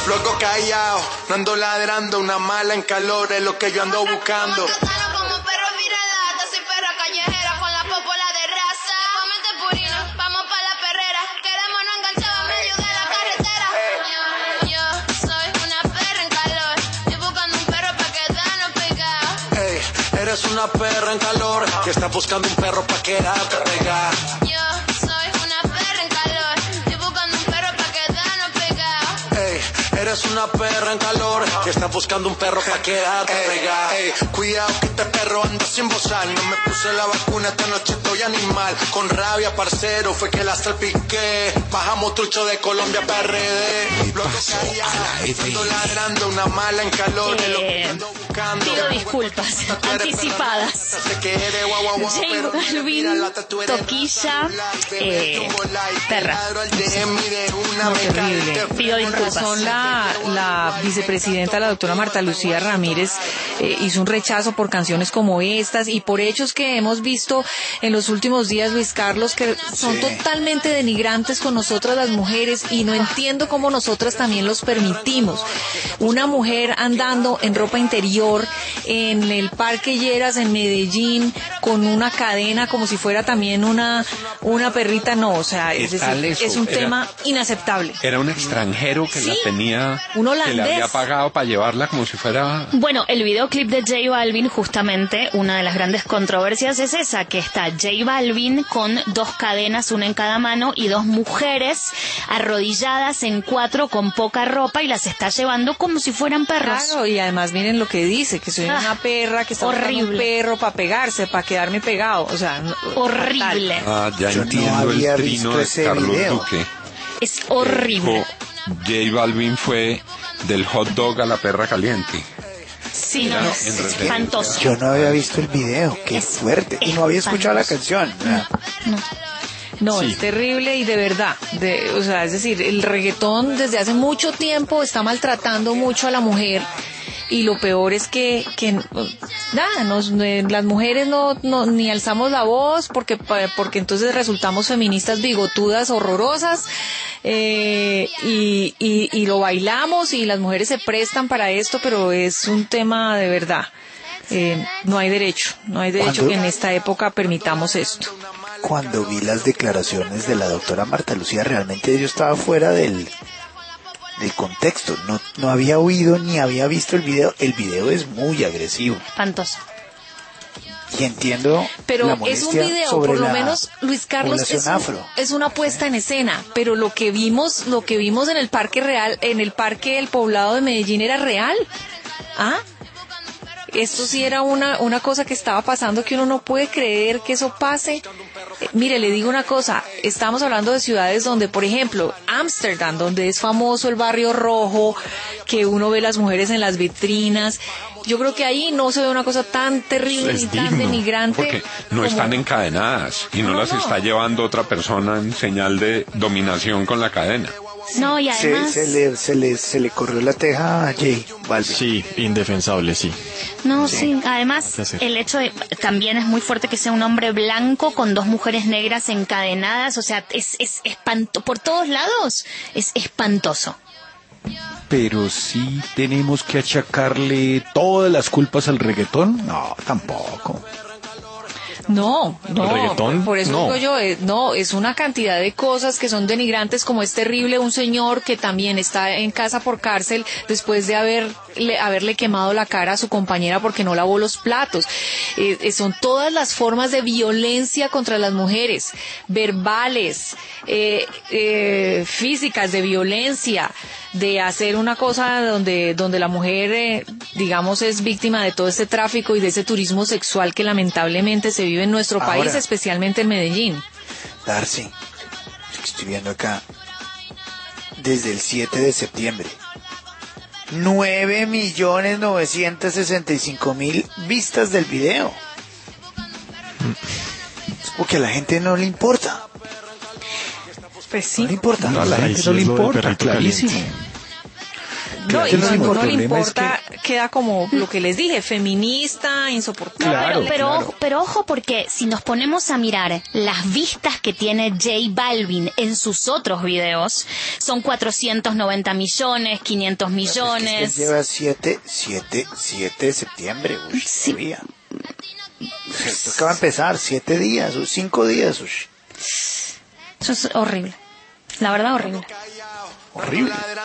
Loco callao, no ando ladrando, una mala en calor es lo que yo ando buscando. Como perro viralata, soy perra callejera con la popola de raza. Comente purino, vamos pa' la perrera, quedémonos enganchados en medio de la carretera. Yo soy una perra en calor, estoy buscando un perro pa' quedarnos pegados. Ey, eres una perra en calor, que está buscando un perro pa' quedarte pegada. Yo soy una perra en calor, estoy buscando un perro pa' quedarnos pegados. Ey, eres una perra en calor, que está buscando un perro pa' quedarte pegada. Ey, cuidado que este perro anda sin bozar, no me puse la vacuna, esta noche estoy animal. Con rabia, parcero, fue que la salpiqué. Bajamos trucho de Colombia pa' RD. Loco callado, ando ladrando, una mala en calor es lo que ando buscando. Pido disculpas anticipadas. J Balvin, Toquilla, perra. No, terrible. Pido disculpas. Razón, la vicepresidenta, la doctora Marta Lucía Ramírez, hizo un rechazo por canciones como estas y por hechos que hemos visto en los últimos días, Luis Carlos, que son totalmente denigrantes con nosotras las mujeres, y no entiendo cómo nosotras también los permitimos. Una mujer andando en ropa interior en el Parque Lleras en Medellín con una cadena como si fuera también una perrita, no, o sea, es decir, es un tema inaceptable. Era un extranjero que la tenía, un holandés, que le había pagado para llevarla como si fuera... Bueno, el videoclip de J Balvin, justamente, una de las grandes controversias es esa, que está J Balvin con dos cadenas, una en cada mano, y dos mujeres arrodilladas en cuatro con poca ropa, y las está llevando como si fueran perros. Claro, y además miren lo que dice, que soy una perra que está buscando un perro para pegarse, para quedarme pegado, o sea... Horrible. Ah, ya Yo entiendo no había el trino visto de ese Carlos video. Duque. Es horrible. J Balvin fue del hot dog a la perra caliente. Sí, no, Era es en referencia. espantoso. Yo no había visto el video, qué fuerte. Y no había escuchado la canción. No, Sí. es terrible y de verdad, o sea, es decir, el reggaetón desde hace mucho tiempo está maltratando mucho a la mujer, y lo peor es que nada, las mujeres no ni alzamos la voz porque entonces resultamos feministas bigotudas horrorosas, y lo bailamos, y las mujeres se prestan para esto, pero es un tema de verdad. No hay derecho que en esta época permitamos esto. Cuando vi las declaraciones de la doctora Marta Lucía, realmente yo estaba fuera del contexto. No había oído ni había visto el video. El video es muy agresivo. Espantoso. Y entiendo pero la es un molestia video, sobre por lo la menos, Luis Carlos, población afro. es una puesta en escena, pero lo que vimos en el Parque Real, en el Parque del Poblado de Medellín, era real. Esto sí era una cosa que estaba pasando, que uno no puede creer que eso pase. Mire, le digo una cosa, estamos hablando de ciudades donde, por ejemplo, Ámsterdam, donde es famoso el barrio rojo, que uno ve las mujeres en las vitrinas. Yo creo que ahí no se ve una cosa tan terrible ni tan denigrante. Porque no están encadenadas y no las está llevando otra persona en señal de dominación con la cadena. No, y además... Se le corrió la teja a J Balvin. Sí, indefensable, sí. No, sí, además el hecho de, también es muy fuerte que sea un hombre blanco con dos mujeres negras encadenadas, o sea, es espantoso, por todos lados, es espantoso. Pero sí tenemos que achacarle todas las culpas al reggaetón. No, tampoco. No, ¿El reggaetón? por eso No. digo yo, es una cantidad de cosas que son denigrantes, como es terrible un señor que también está en casa por cárcel después de haberle quemado la cara a su compañera porque no lavó los platos. Son todas las formas de violencia contra las mujeres, verbales, físicas, de violencia, de hacer una cosa donde la mujer, digamos, es víctima de todo este tráfico y de ese turismo sexual que lamentablemente se vive en nuestro país, especialmente en Medellín. Darcy, estoy viendo acá, desde el 7 de septiembre, 9.965.000 vistas del video. Es porque a la gente no le importa. Pues sí. No le importa. No, a la gente no le importa, clarísimo. No, y Claro, cuando el no le problema importa, queda como lo que les dije, feminista, insoportable. Claro, Pero ojo, porque si nos ponemos a mirar las vistas que tiene J Balvin en sus otros videos, son 490 millones, 500 millones. Es que lleva 7 de septiembre, uy, Sí. todavía. Esto que va a empezar, 7 días, 5 días, uy. Eso es horrible. La verdad, horrible. Horrible.